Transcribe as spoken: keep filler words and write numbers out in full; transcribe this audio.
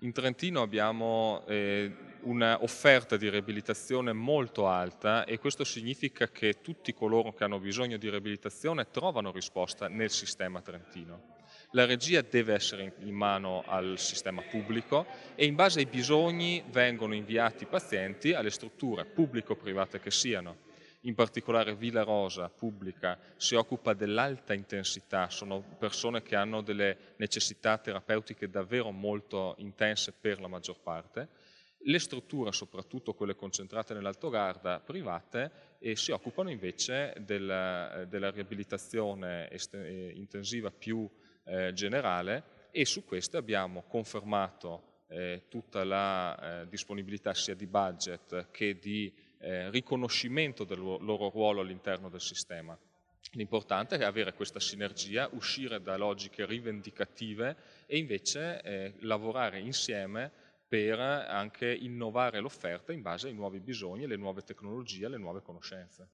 In Trentino abbiamo eh, un'offerta di riabilitazione molto alta e questo significa che tutti coloro che hanno bisogno di riabilitazione trovano risposta nel sistema trentino. La regia deve essere in mano al sistema pubblico e in base ai bisogni vengono inviati i pazienti alle strutture pubblico-private che siano. In particolare Villa Rosa, pubblica, si occupa dell'alta intensità, sono persone che hanno delle necessità terapeutiche davvero molto intense per la maggior parte. Le strutture, soprattutto quelle concentrate nell'Altogarda, private, eh, si occupano invece della, della riabilitazione intensiva più eh, generale e su queste abbiamo confermato eh, tutta la eh, disponibilità sia di budget che di Eh, riconoscimento del loro ruolo all'interno del sistema. L'importante è avere questa sinergia, uscire da logiche rivendicative e invece eh, lavorare insieme per anche innovare l'offerta in base ai nuovi bisogni, alle nuove tecnologie, alle nuove conoscenze.